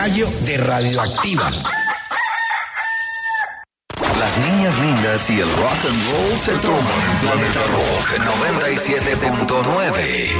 gallo de Radioactiva. Las niñas lindas y el rock and roll se toman en Planeta Rock 97.9.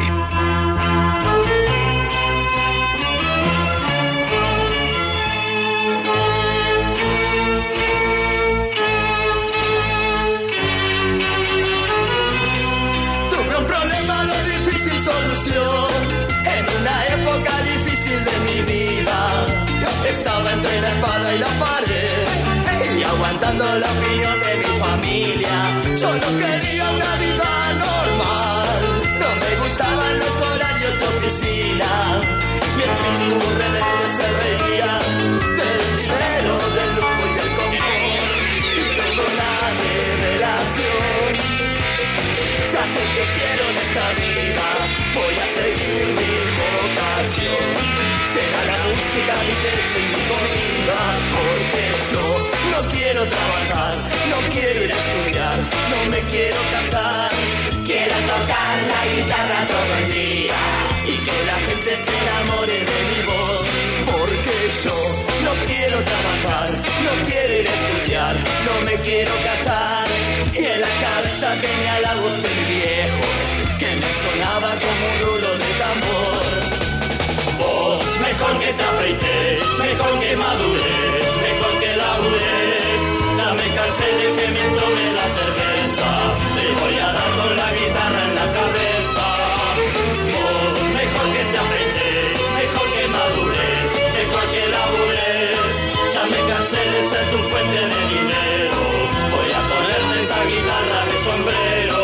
Tuve un problema de difícil solución en una época difícil de mi vida. Estaba entre la espada y la pared y aguantando la opinión de mi familia. Yo no quería una vida normal, no me gustaban los horarios de oficina. Mi espíritu rebelde se reía del dinero, del lujo y del confort. Y tengo una revelación. Ya sé que quiero en esta vida, voy a seguir mi vocación. Será la música mi techo y mi comida, porque yo no quiero trabajar, no quiero ir a estudiar, no me quiero casar. Quiero tocar la guitarra todo el día y que la gente se enamore de mi voz, porque yo no quiero trabajar, no quiero ir a estudiar, no me quiero casar. Y en la cabeza tenía la voz del viejo que me sonaba como un rulo de tambor. Vos, mejor que te afeites, mejor que madures, mejor que labures. Ya me cansé de que me tome la cerveza, le voy a dar con la guitarra en la cabeza. Vos, mejor que te afeites, mejor que madures, mejor que labures. Ya me cansé de ser tu fuente de dinero, voy a ponerme esa guitarra de sombrero.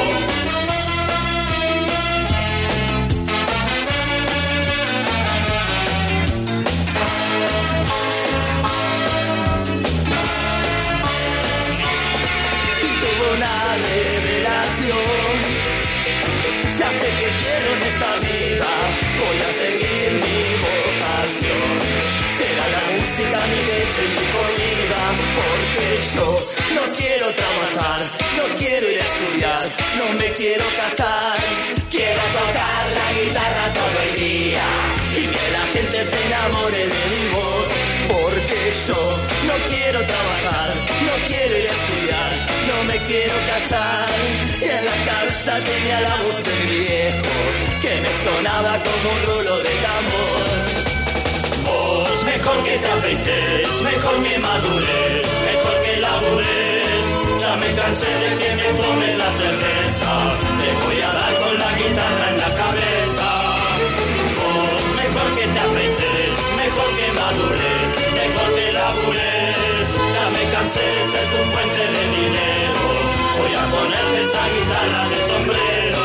Revelación. Ya sé que quiero en esta vida, voy a seguir mi vocación. Será la música mi leche y mi comida, porque yo no quiero trabajar, no quiero ir a estudiar, no me quiero casar. Quiero tocar la guitarra todo el día y que la gente se enamore de mi voz, porque yo no quiero trabajar, no quiero ir a estudiar, no me quiero casar. Y en la cabeza tenía la voz del viejo que me sonaba como un rulo de tambor. Vos, mejor que te afeites, mejor que madures, mejor que labures. Ya me cansé de que me tome la cerveza, le voy a dar con la guitarra en la cabeza. Vos, mejor que te afeites, mejor que madures, mejor que labures. Ya me cansé de ser tu fuente de dinero, voy a ponerme esa guitarra de sombrero.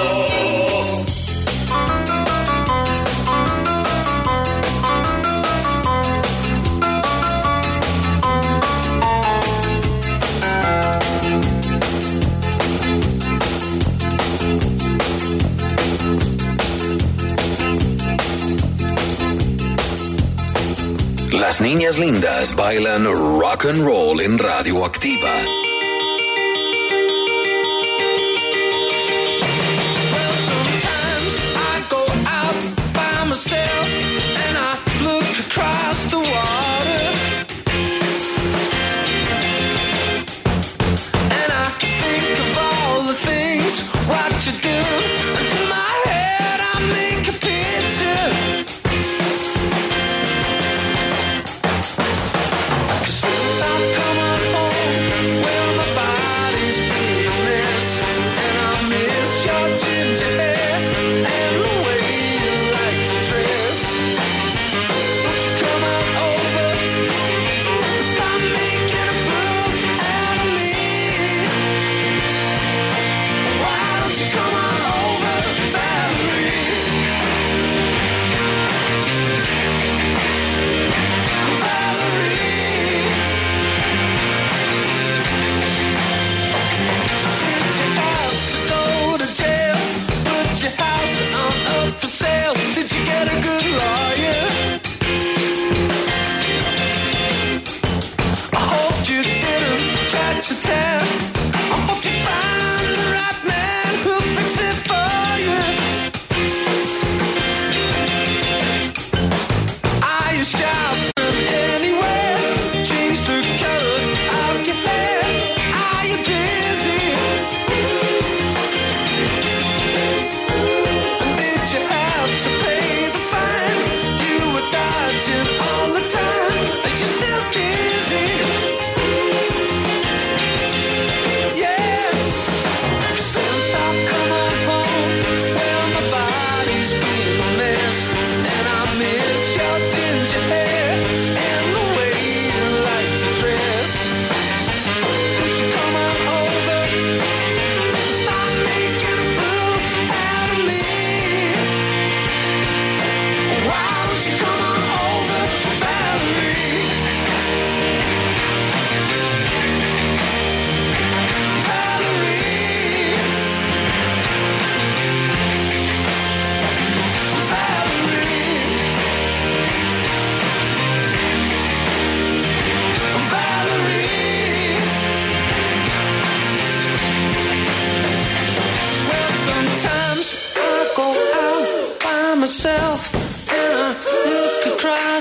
Las niñas lindas bailan rock and roll en Radioactiva.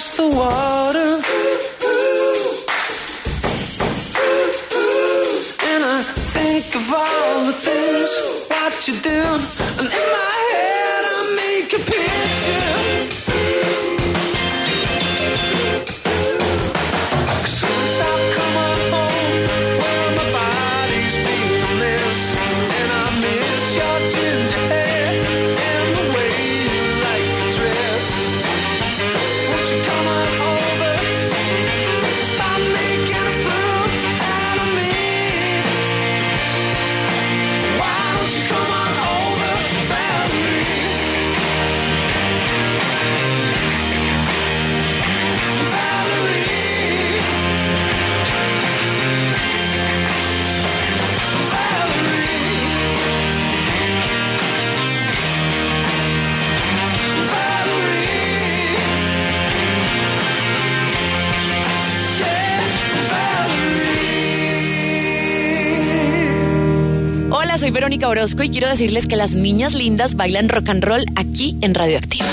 across the water. And I think of all the things what you do, and in my head I make a picture. Since I've come on home, well, my body's feeling this, and I miss your ginger hair and the way you like to dress. Won't you come on over? Stop making a fool out of me. Why don't you come on over, Valerie? Hola, soy Verónica Orozco y quiero decirles que las niñas lindas bailan rock and roll aquí en Radioactiva.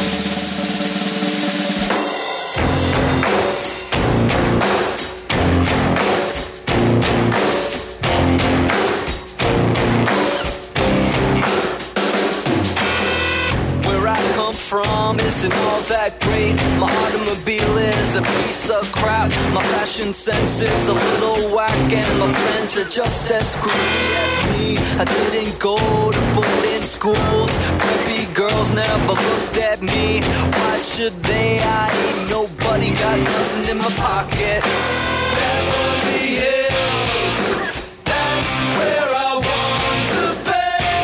Where I come from isn't all that great. My automobile is a piece of crap. My fashion sense is a little whack, and my friends are just as screwy as me. I didn't go to boarding schools. Preppy girls never looked at me. Why should they? I ain't nobody, got nothing in my pocket. Beverly Hills, that's where I want to be.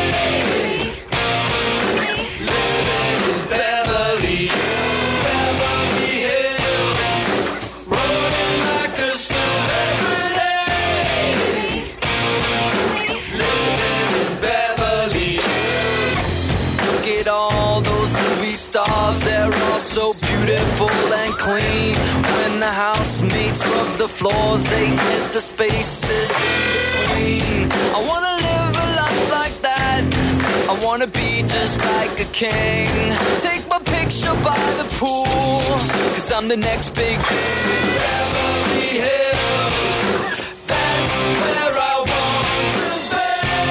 Living in Beverly Hills, Beverly Hills, rolling like a celebrity. Living in Beverly Hills. Look at all those movie stars, they're all so beautiful and clean. When the housemates rub the floors, they get the spaces in between. I wanna live a life like that. I wanna be just like a king. Take my picture by the pool, 'cause I'm the next big thing. Beverly Hills, that's where I want to be.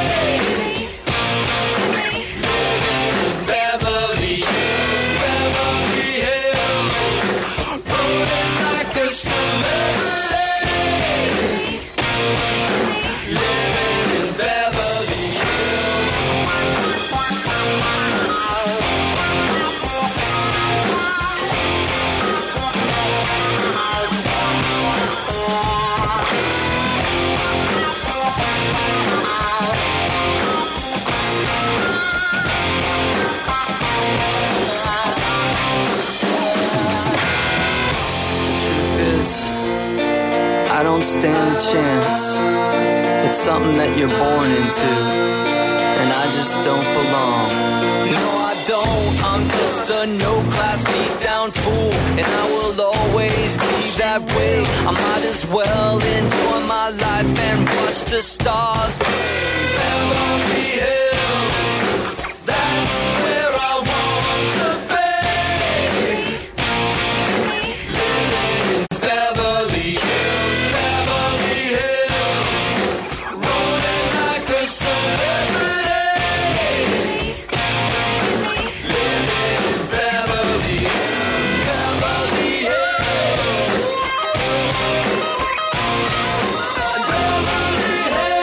Living in Beverly Hills, Beverly Hills, rolling like a celebrity. Living in Beverly Hills. Truth is, I don't stand a chance. It's something that you're born into, and I just don't belong. No, I don't. I'm just a no-class beat-down fool, and I will always be that way. I might as well enjoy my life and watch the stars. Beverly Hills, that's where I want to be. Living in Beverly Hills, Beverly Hills, rolling like a celebrity. Living in Beverly Hills, Beverly Hills, Beverly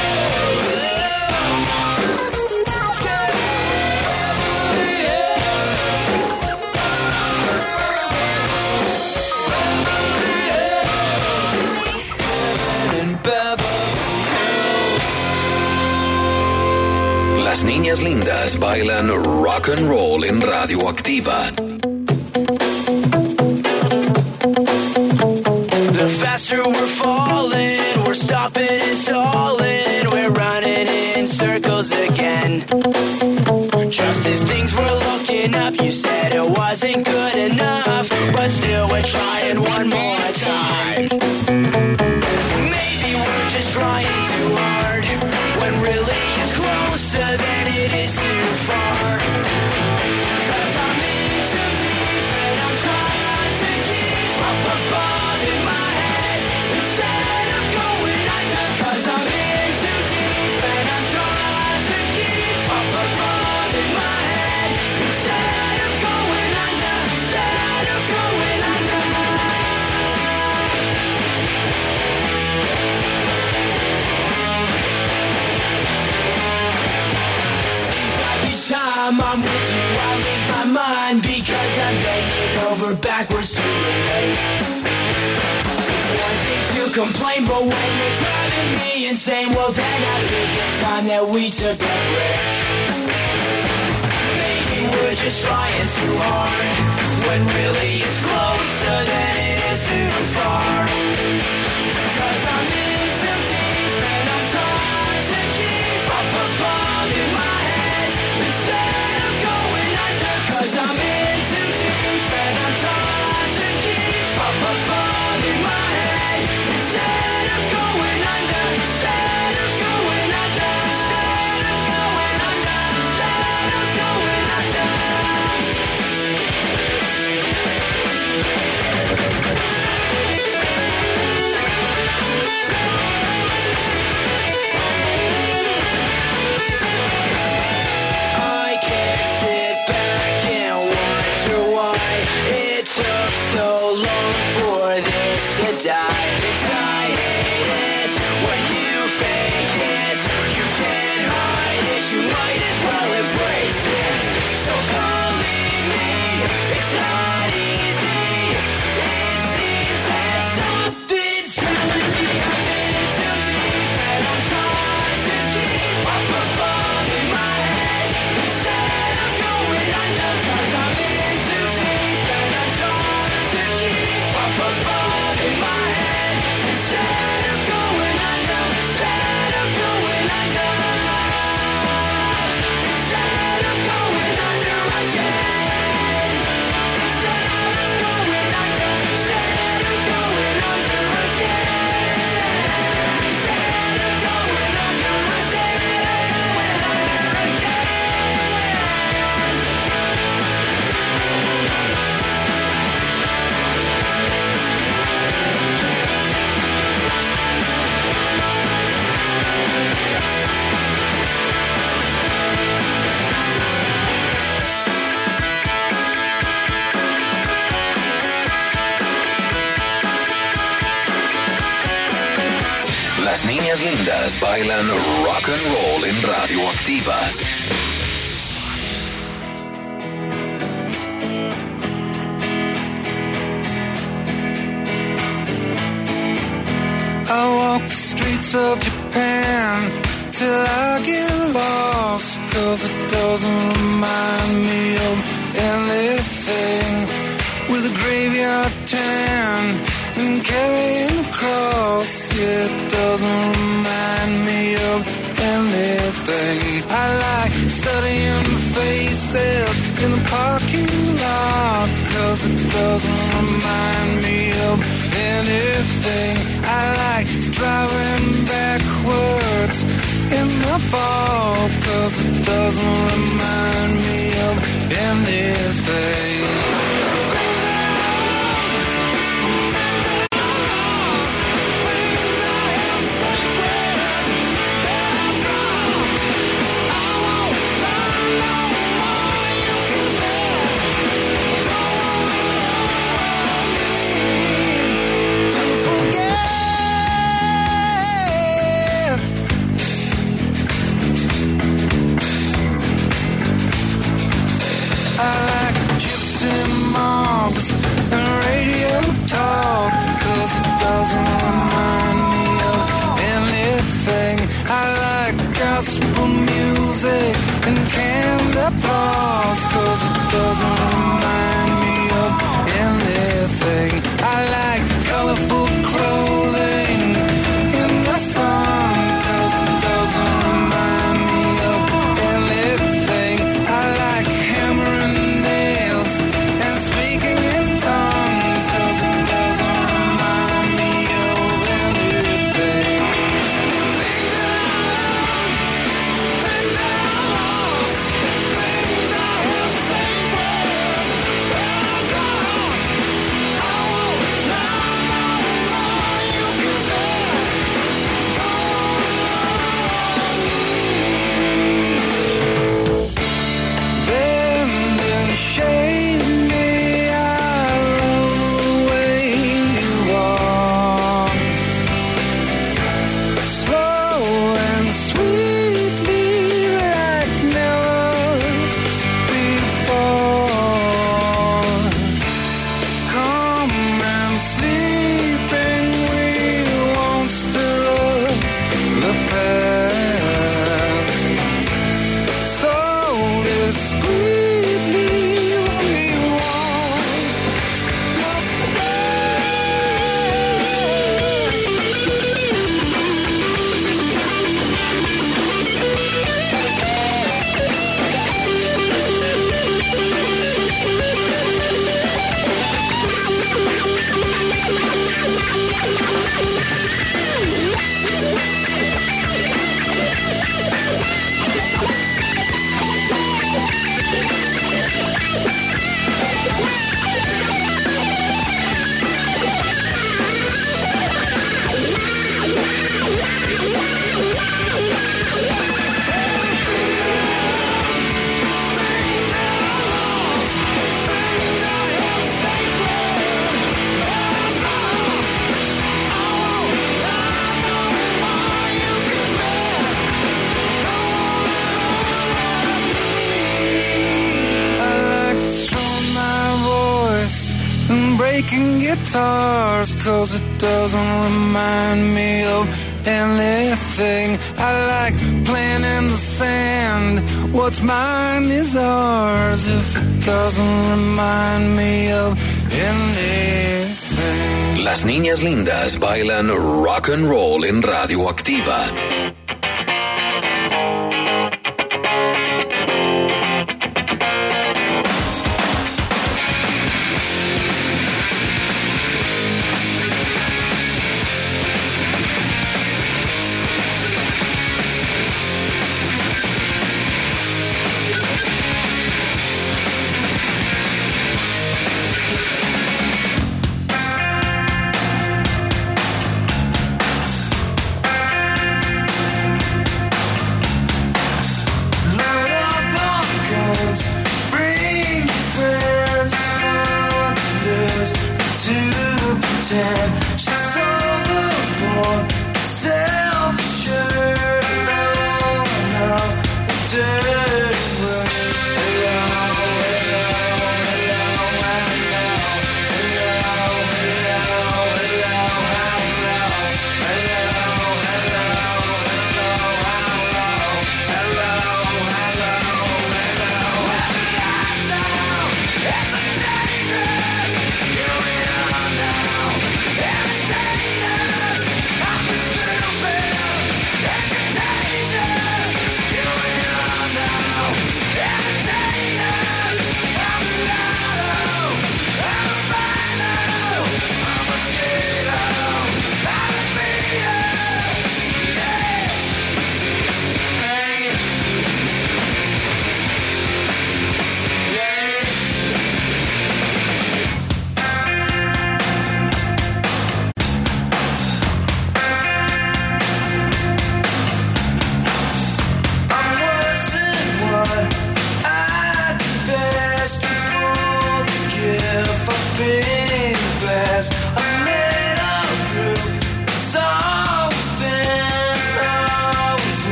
Las niñas lindas bailan rock and roll en Radioactiva. The faster we're falling, we're stopping and stalling, we're running in circles again. Just as things were looking up, you said it wasn't good enough, but still we're trying one more time. Maybe we're just trying too hard, when really it's closer than it is too far. 'Cause I'm in too deep and I'm trying to keep complain, but when you're driving me insane, well then I think it's time that we took a break. Maybe we're just trying too hard, when really it's closer than it is too far. 'Cause I'm in too deep and I'm trying to keep up above in my head instead of going under. 'Cause I'm in too deep and I'm trying to keep up above in my head instead of going under. Instead of going under. Instead of going under. Instead of going under. I can't sit back and wonder why it took so long for this to die. It's I hate it when you fake it. You can't hide it, you might as well embrace it. So believe me, it's not easy. It seems that something's telling me I'm in too deep and I'm trying to keep up above in my head instead of going under. 'Cause I'm in too deep and I'm trying to keep up above in my head instead of going under. Instead of going under. Instead of going under again. Instead of going under. Instead of going under again. Instead of going under. Instead of going under Las niñas lindas bailan rock and roll en Radioactiva. I walk the streets of Japan till I get lost, 'cause it doesn't remind me of anything. With a graveyard tan and carrying a cross, it doesn't remind me of anything. I like studying faces in the parking lot, 'cause it doesn't remind me of anything. I like driving backwards in the fall, 'cause it doesn't remind me of anything. I like gypsy making guitars, 'cause it doesn't remind me of anything. I like playing in the sand. What's mine is ours. If it doesn't remind me of anything. Las niñas lindas bailan rock and roll en Radioactiva.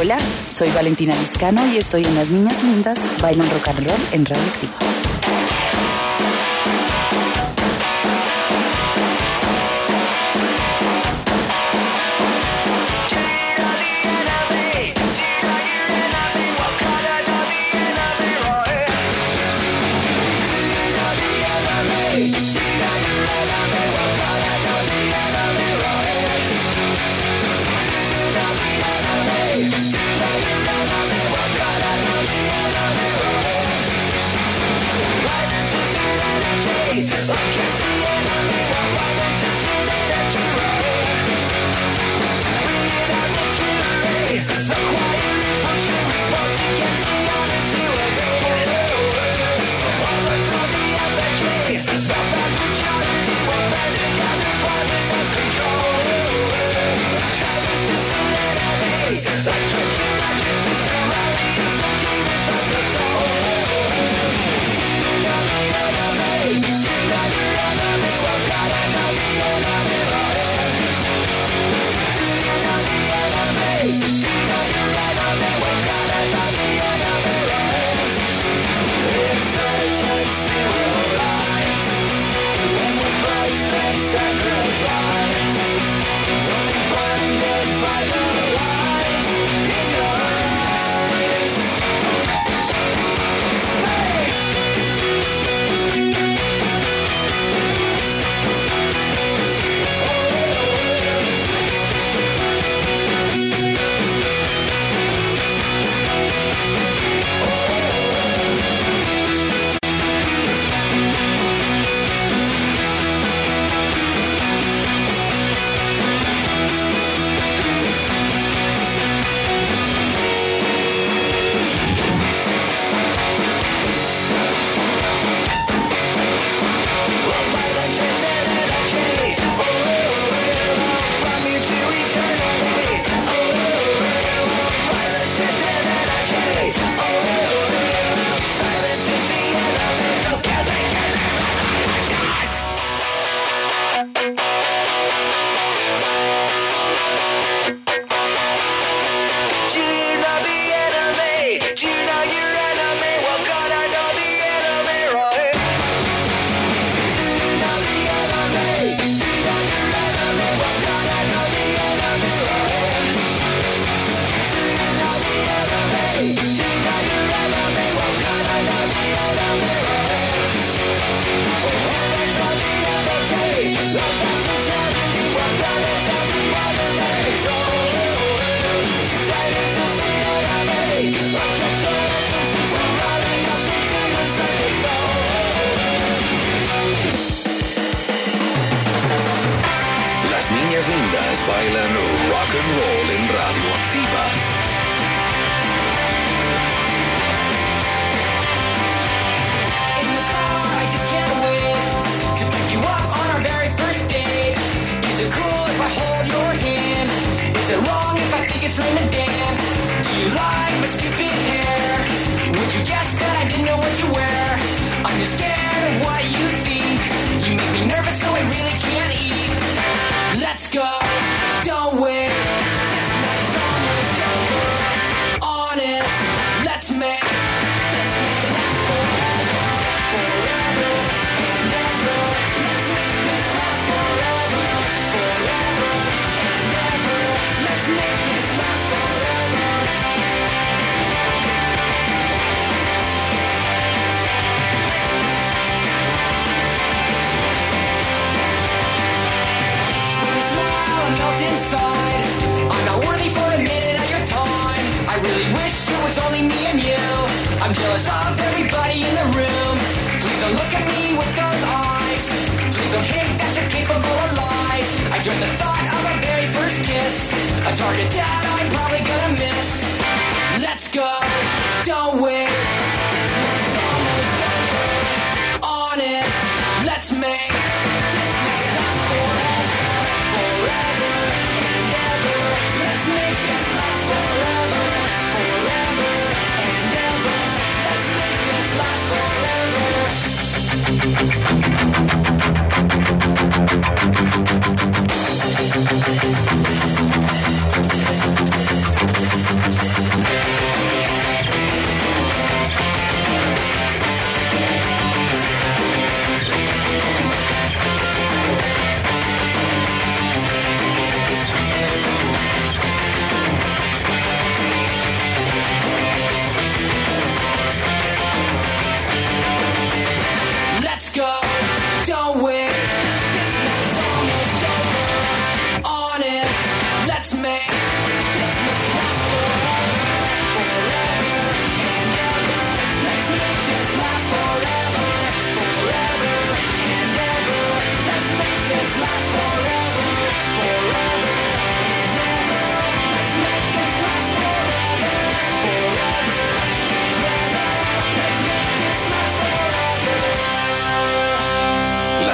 Hola, soy Valentina Vizcano y estoy en Las Niñas Lindas Bailan Rock and Roll en Radio Activa. Bailan rock and roll en Radio Activa. In the car, I just can't wait to pick you up on our very first date. Is it cool if I hold your hand? Is it wrong if I think it's lame to dance? Do you like my stupid hair? Would you guess that I didn't know what you wear? I'm just scared of what you think. You make me nervous, so I really can't eat. Let's go, don't wait. This night's almost over. Honest, let's make this night last forever, forever and ever. Let's make this last forever, forever and ever. Let's make this last forever. When you smile, I melt inside. I'm not worthy for a minute of your time. I really wish it was only me and you. I'm jealous of everybody in the room. Please don't look at me with those eyes. Please don't hint that you're capable of lies. I dread the thought of our very first kiss, a target that I'm probably gonna miss. Let's go, don't wait. This night's almost over. Honest, let's make this night last forever, forever and ever. Let's make this last forever, forever and ever. Let's make this last forever.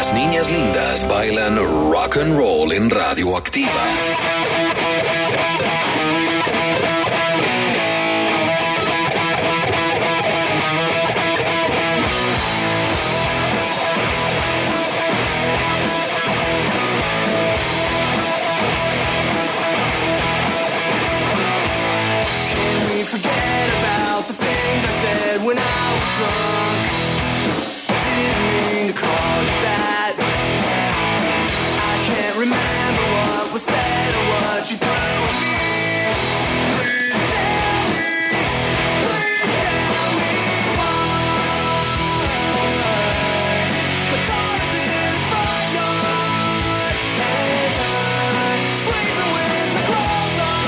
Las niñas lindas bailan rock and roll en Radioactiva. Forget about the things I said when I was drunk. Didn't mean to call you that. I can't remember what was said or what you threw at me. Please tell me why. The car's in the front yard and I'm sleeping with the clothes on.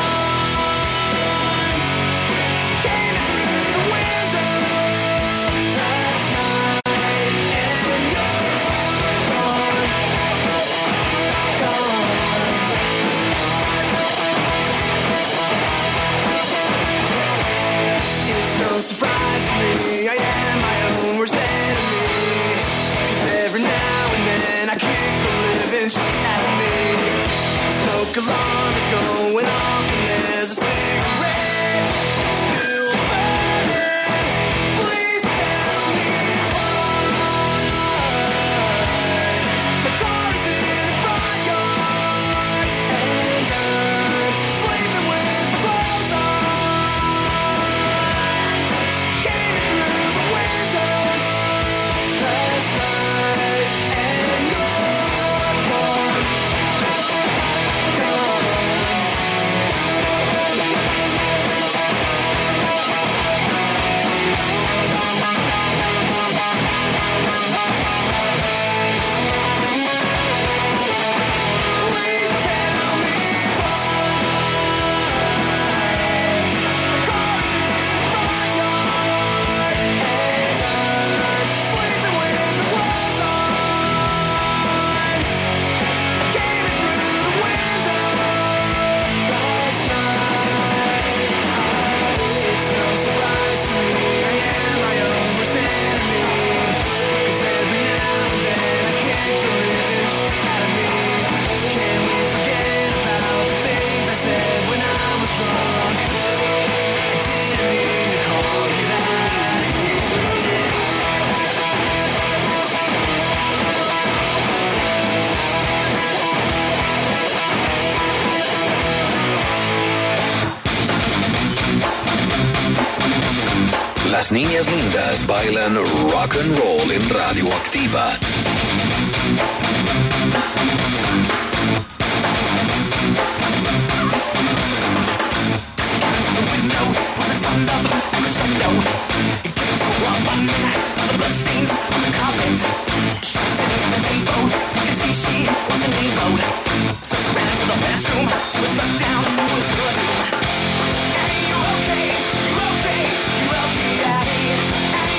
Surprise to me, I am my own worst enemy. 'Cause every now and then I kick the living shit out of me. The smoke alarm is going off and there's a cigarette still burning. Please tell me why. The car's in the front yard and I'm sleeping with the clothes on. Las niñas lindas bailan rock and roll en Radioactiva.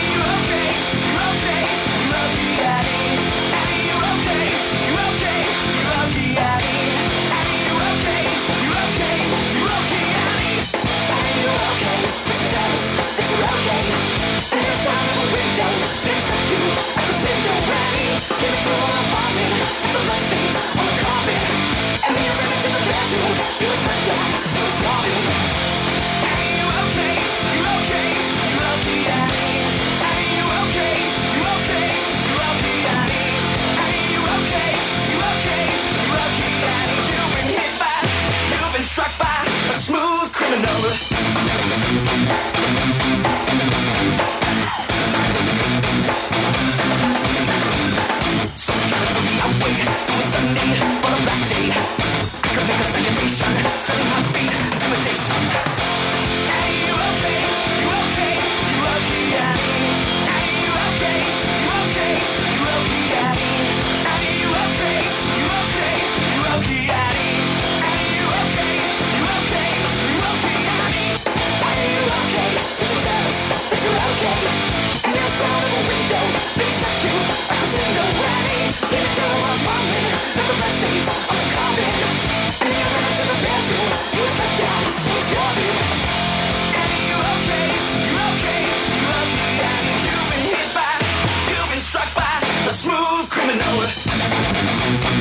Okay.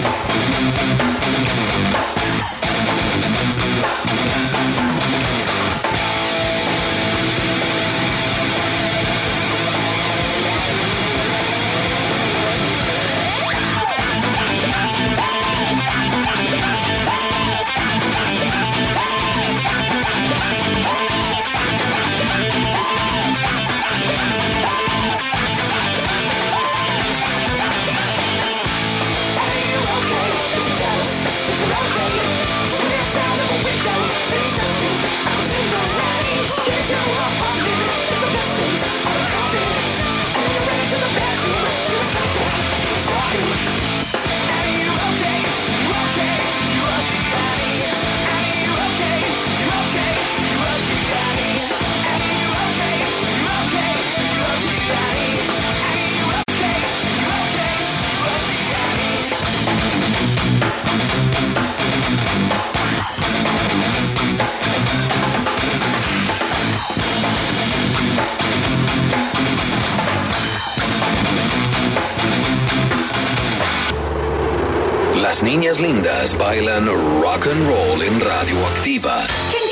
Las niñas lindas bailan rock and roll en Radioactiva.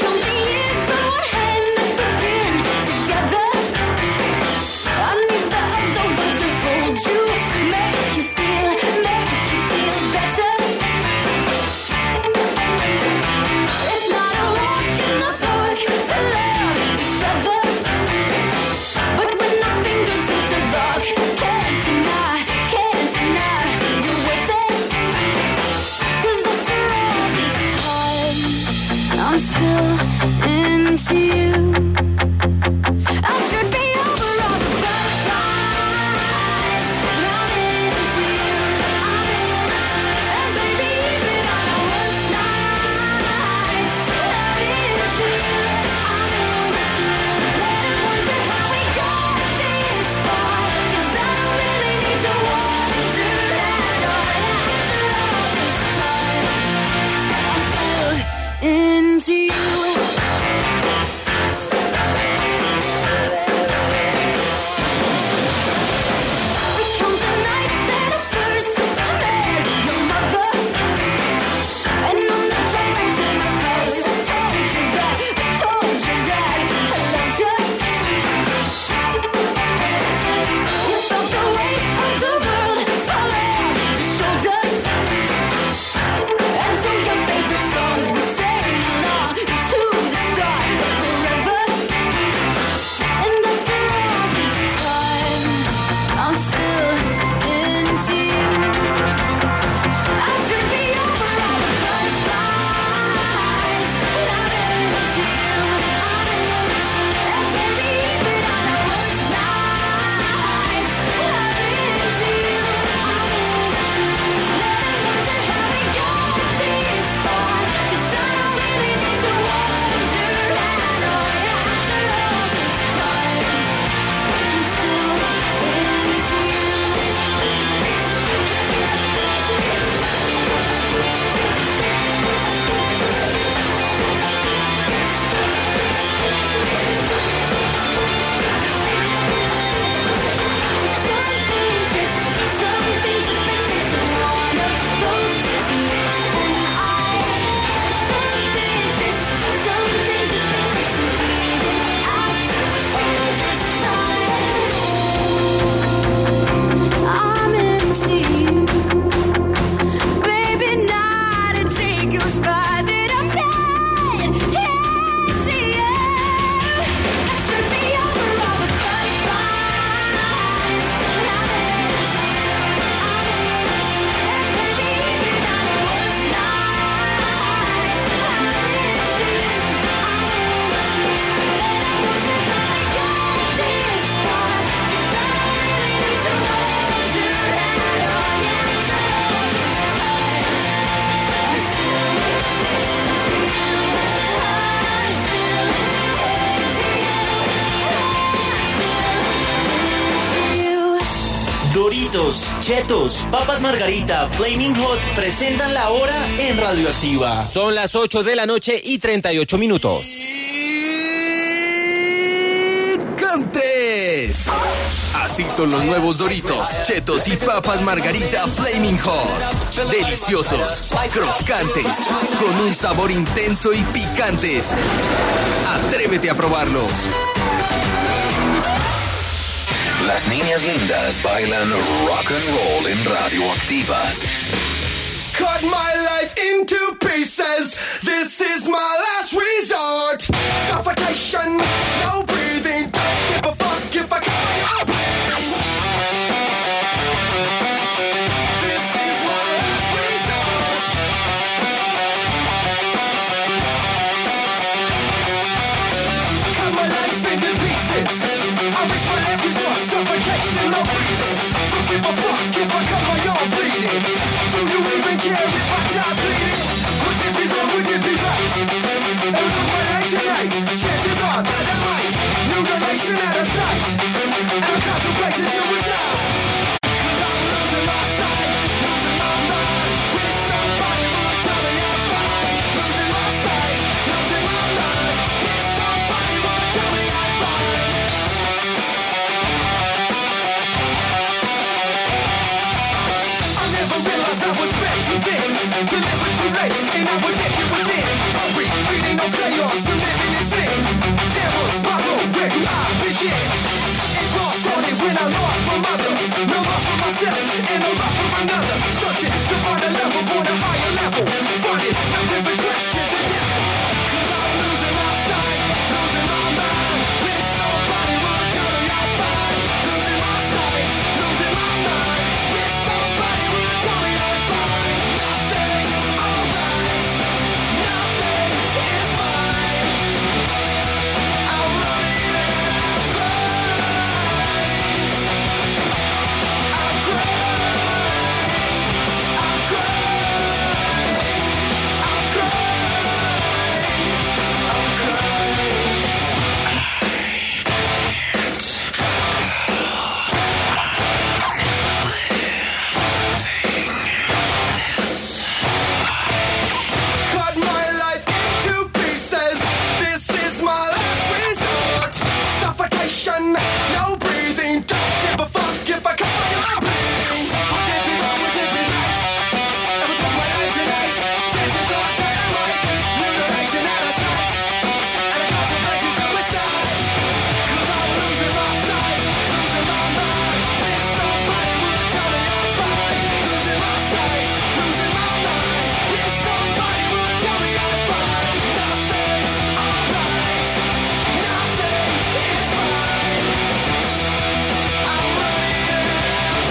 Doritos, Chetos, Papas Margarita, Flaming Hot presentan la hora en Radioactiva. Son las 8 de la noche y 38 minutos. ¡Cantes! Así son los nuevos Doritos, Chetos y Papas Margarita Flaming Hot. Deliciosos, crocantes, con un sabor intenso y picantes. Atrévete a probarlos. Las niñas lindas bailan rock and roll en Radioactiva. Cut my life into pieces. This is my last resort. Suffocation, no breathing. Don't give a fuck if I cut my own bleeding. This is my last resort. Cut my life into pieces. I reach my last resort. Suffocation, no breathing. Don't give a fuck if I cut my own bleeding. Do you even care if I die bleeding? Would it be wrong, would it be right? And look my life tonight. Chances are that I might. New donation out of sight. And I'm contemplating suicide. Cause I'm losing my sight. Losing my mind. Wish somebody would tell me I'm fine. Losing my sight. Losing my mind. Wish somebody would tell me I'm fine. I never realized I was back within. Till it was too late and I was empty within. Hungry, feeding no chaos, you living in sin. There was my road, where do I begin? It all started when I lost my mother. No love for myself and no love for another. Searching to find a level on a higher level. Finding nothing but questions and devils. Cause I'm losing my sight, losing my mind. Wish somebody would tell me I'm fine. Losing my sight, losing my mind. Wish somebody would tell me I'm fine. Nothing's alright. Nothing is fine. I'm running and I'm crying. I'm crying. I'm crying. I'm cut my life into pieces. This is my last resort. Suffocation, no breathing. Don't give a fuck if I cut my own bleeding. Would it be wrong, would it be right? Ever took my life tonight? Chances are that I might. New donation out of sight. And I contemplating suicide. Cause I'm losing my sight, losing my mind. Wish somebody would tell me I'm fine. Losing my sight, losing my mind. Wish somebody would tell me I'm fine. Nothing's alright. Nothing is fine. I'm running and I'm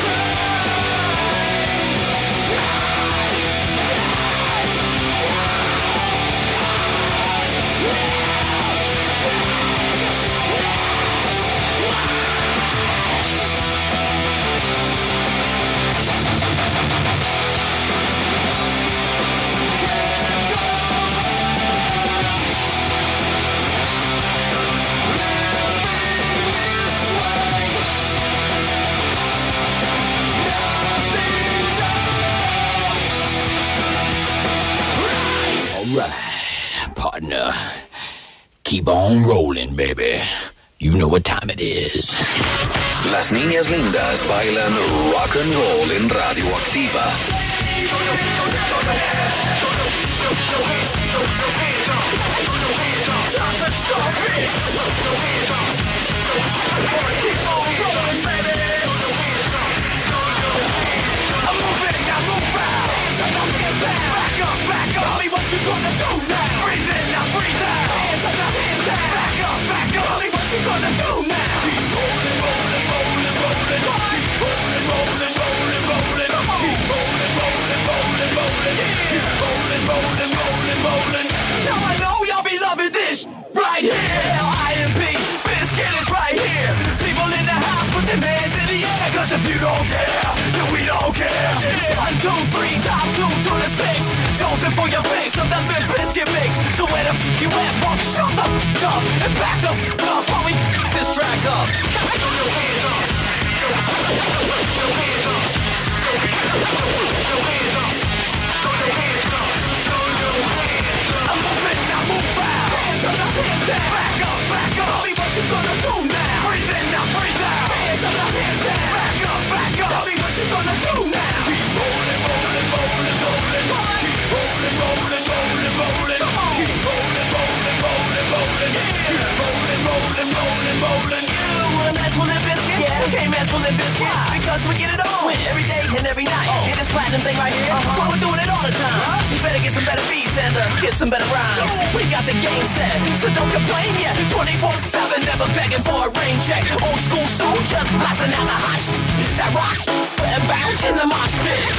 Alright, partner. Keep on rolling, baby. You know what time it is. Las niñas lindas bailan rock and roll en Radioactiva. Now I know y'all be loving this right here. L.I.M.P. Biscuit is right here. People in the house put their hands in the air. Cause if you don't care, then we don't care. 1, 2, 3 times 2 to the 6. Chosen for your fix of the Limp Bizkit mix. So where the f*** you at, punk? Shut the f*** up and back the f*** up while we f*** this track up. I'm moving, now move out. Hands up, hands down. Back up, back up. Tell me what you gonna do now. Freeze in, now freeze out. Hands up, Because we get it on every day and every night. Hear this platinum thing right here? Well, we're doing it all the time. So you better get some better beats and get some better rhymes. We got the game set, so don't complain yet. 24/7, never begging for a rain check. Old school soul, just blasting out the hot shit. That rock shit and bounce in the mosh pit.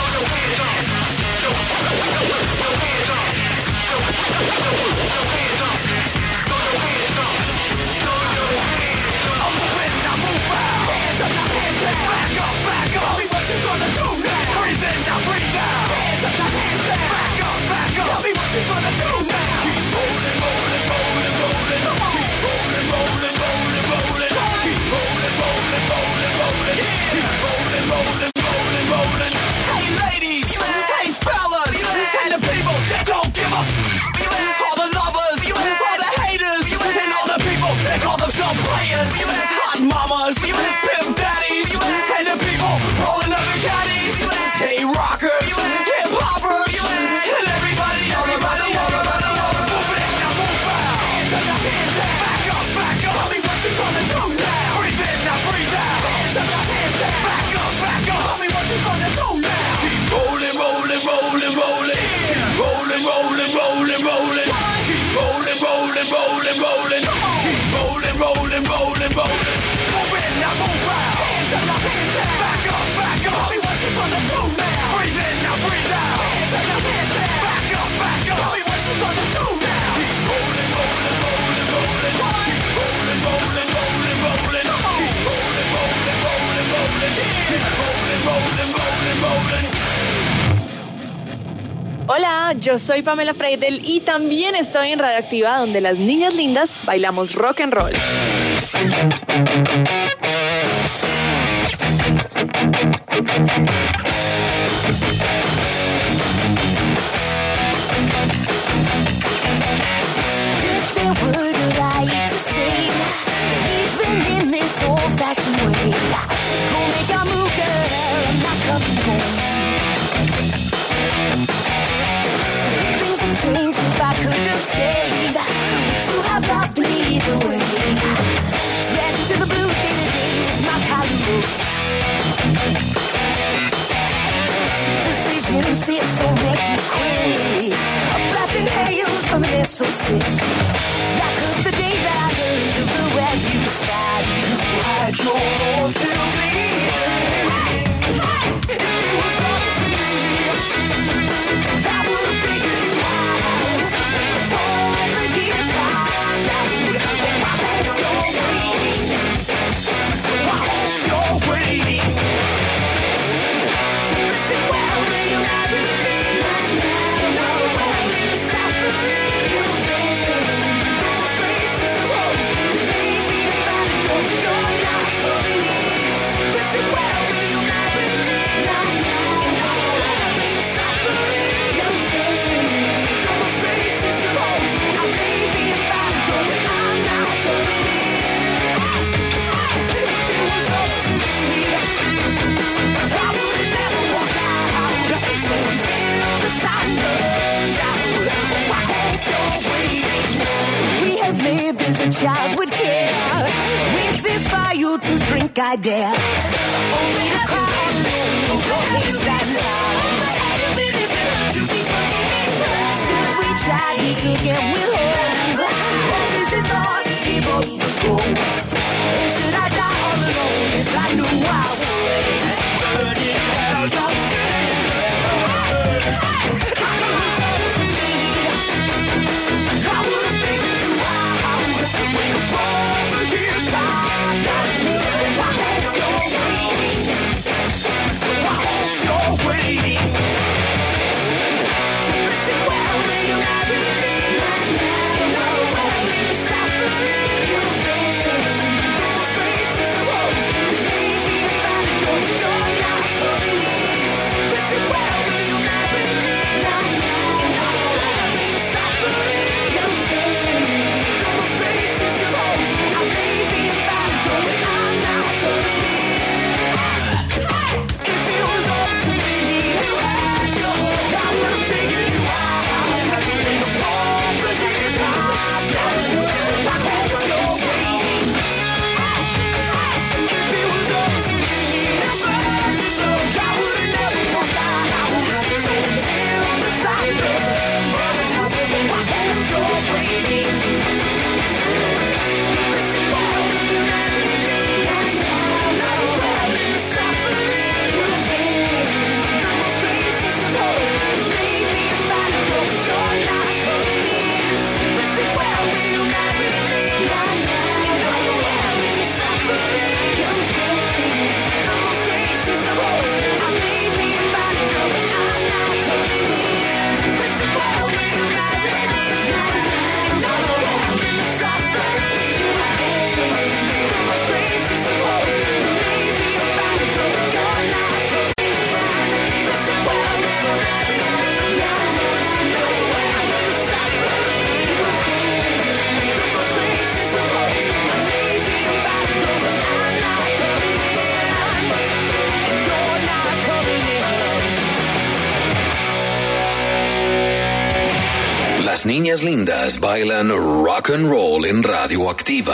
Back up, tell me what you gonna do now. Breathe in, now breathe out. Hands up, now hands down. Back up, tell me what you gonna do now. Keep rolling, rolling, rolling, rolling. Keep rolling, rolling, rolling, rolling. Keep rolling, rolling, rolling, rolling. Keep rolling, rolling, rolling, rolling. Hey ladies, hey fellas, and the people that don't give up. All the lovers, all the haters, and all the people that call themselves players. Hot mamas, pimp daddies, and the people rolling up in caddies. Hey rockers, hip hoppers, and everybody, move it, now move out. Hands up, now hands down. Back up, tell me what you gonna do now. Breathe in, now breathe out. Hands up, now hands down. Back up, tell me what you gonna do now. Keep rolling, rolling, rolling, rolling. Keep rolling, rolling, rolling, rolling. Keep rolling, rolling, rolling, rolling. Keep rolling, rolling, rolling, rolling. Move in, now move out. Hands up, now hands down. Back up, tell me what you gonna do now. Breathe in, now breathe out. Hands up, now hands down. Back up, tell me what you gonna do now. Keep rolling, rolling, rolling, rolling. Keep rolling, rolling, rolling, rolling. Keep rolling, rolling, rolling, rolling. Keep rolling, rolling, rolling, rolling. Hola, yo soy Pamela Freidel y también estoy en Radioactiva, donde las niñas lindas bailamos rock and roll. Is there word right to say, even in this old-fashioned way? Go make a move, girl, I'm not coming home. Things have changed, if I could have stayed, but you have loved me either way. Dressed to the blues, day-to-day is my Hollywood. Decision sits so make it quick. A breath inhaled from an SOC. That was the day that I heard of the way you spied. You had your own to me. If it was up to me, I would have figured you out. Before the guitar died, I hope you're waiting. I hope you're waiting. Listen, well, you're having me. No way, it's after you think. Those gracious rose, maybe if I know you're not coming in. Listen, well, you're having me. No way, it's after you think. Those gracious rose, maybe if I know I'm not coming in. If it was up to me, I would never walk out. So until the sun burns out, I hope you're waiting. We have lived as a child would care. With this fire to drink, I dare. Only to cry alone, don't taste that now. Should we try this again with hope? Or is it lost? Give up the ghost. And should I die all alone as I knew I would? Burning hell, don't say it. It was up to me. I would have figured you out. When the falls are here, I hope you're waiting. I hope you're waiting. Listen, well, you're having me. Las niñas lindas bailan rock and roll en Radioactiva.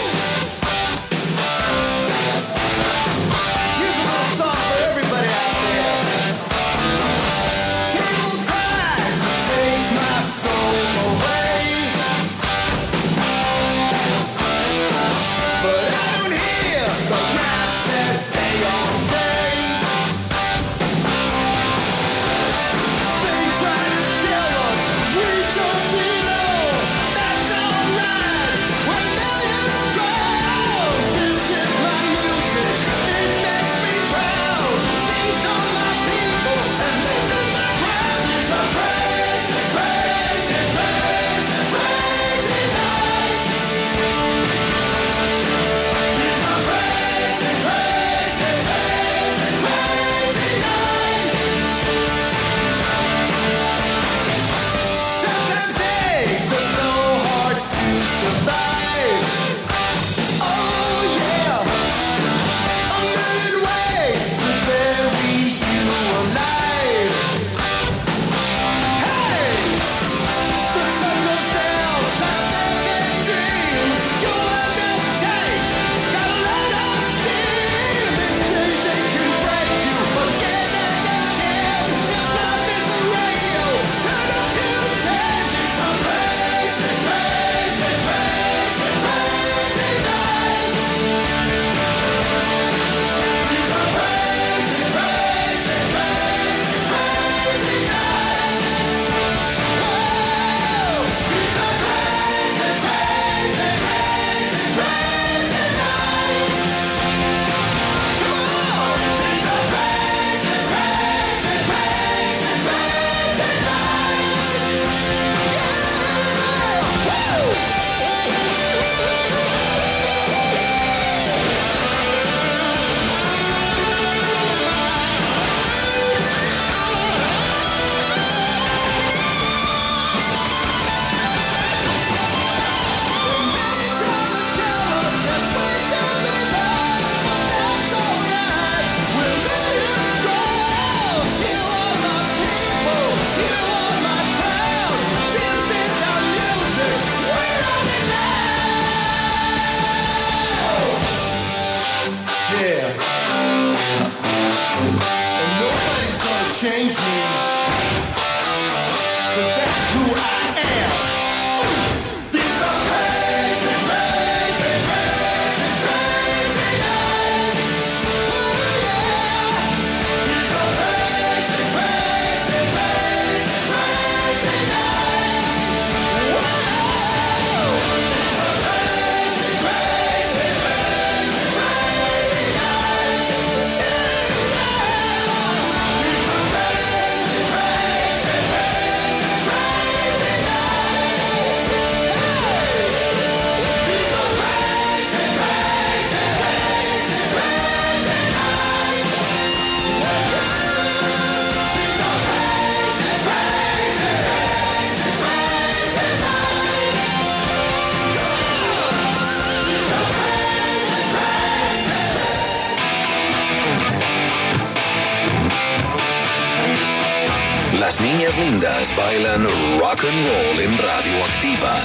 Las niñas lindas bailan rock and roll en Radioactiva.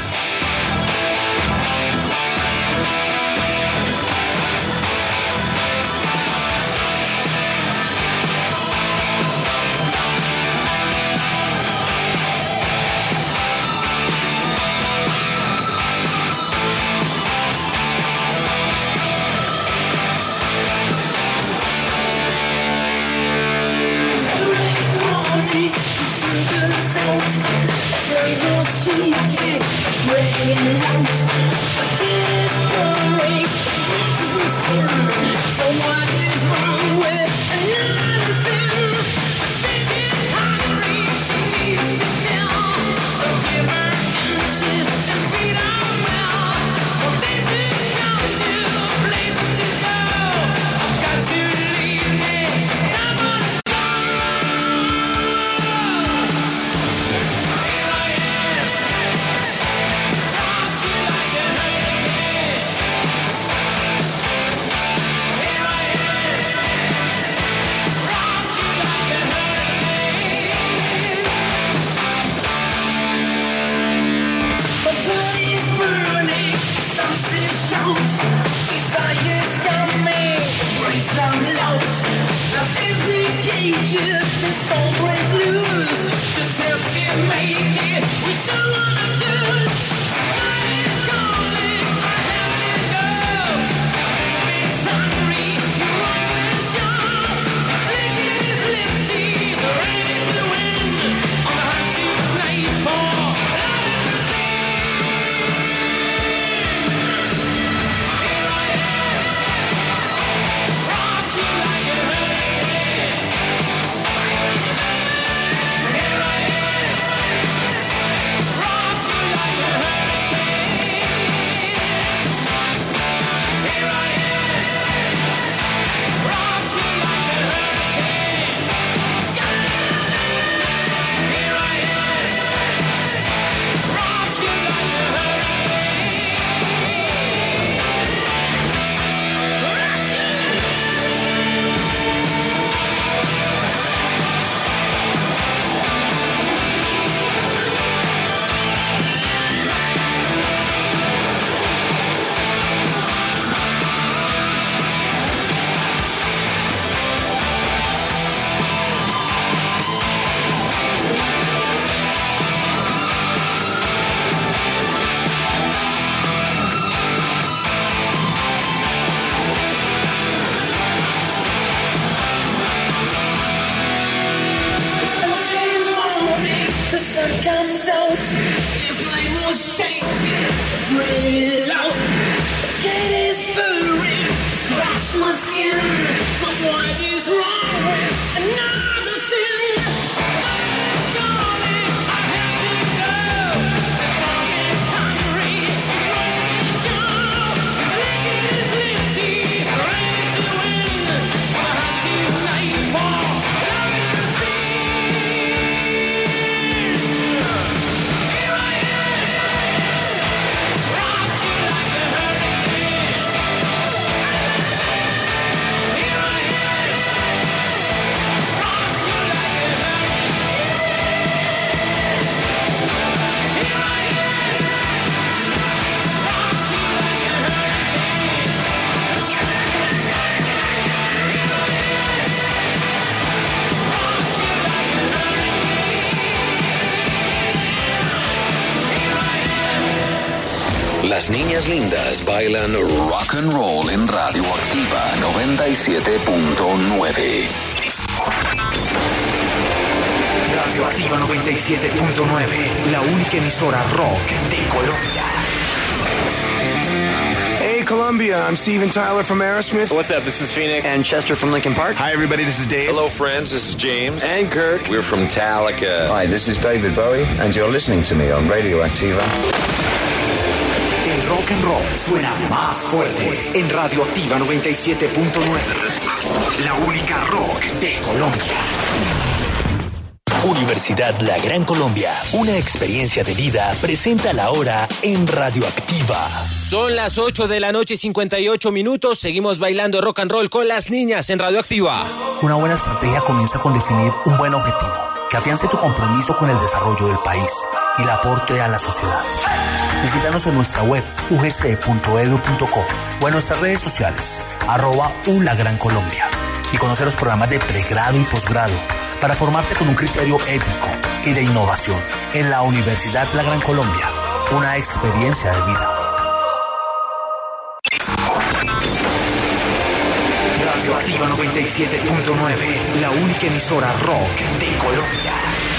cages, and storm breaks loose. Just help you make it. We sure wanna do it. Night is calling, I have to go. Baby's hungry, he wants the show. He's licking his lips, he's ready to win. On the hunt tonight for comes out, his leg was shaking, really loud. The cat is furry, scratch my skin. So what is wrong with another sin? I'm calling, I have to go. The dog is hungry, he wants the show. He's licking his lips, he's ready to win. On a hunt tonight for love in the sea. Las niñas lindas bailan rock and roll en Radioactiva 97.9. Radioactiva 97.9, la única emisora rock de Colombia. Hey, Colombia, I'm Steven Tyler from Aerosmith. What's up? This is Phoenix. And Chester from Linkin Park. Hi, everybody. This is Dave. Hello, friends. This is James. And Kirk. We're from Metallica. Hi, this is David Bowie, and you're listening to me on Radioactiva. El rock and roll suena más fuerte en Radioactiva 97.9, la única rock de Colombia. Universidad La Gran Colombia, una experiencia de vida, presenta la hora en Radioactiva. Son las 8 de la noche, 58 minutos. Seguimos bailando rock and roll con las niñas en Radioactiva. Una buena estrategia comienza con definir un buen objetivo, que afiance tu compromiso con el desarrollo del país y el aporte a la sociedad. Visítanos en nuestra web ugc.edu.co o en nuestras redes sociales @ULaGranColombia y conocer los programas de pregrado y posgrado para formarte con un criterio ético y de innovación en la Universidad La Gran Colombia, una experiencia de vida. Radioactiva 97.9, la única emisora rock de Colombia.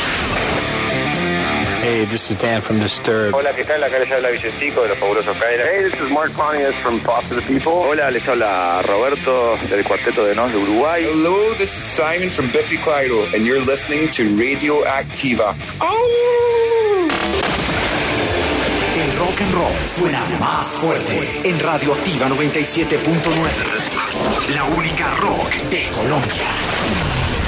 Hey, this is Dan from Disturbed. Hola, ¿qué tal? Acá les habla Vicentico de los Fabulosos Cadillacs. Hey, this is Mark Pontius from Pop to the People. Hola, les habla Roberto del Cuarteto de Nos de Uruguay. Hello, this is Simon from Biffy Clyro, and you're listening to Radioactiva. Oh! El rock and roll suena más fuerte en Radioactiva 97.9, la única rock de Colombia.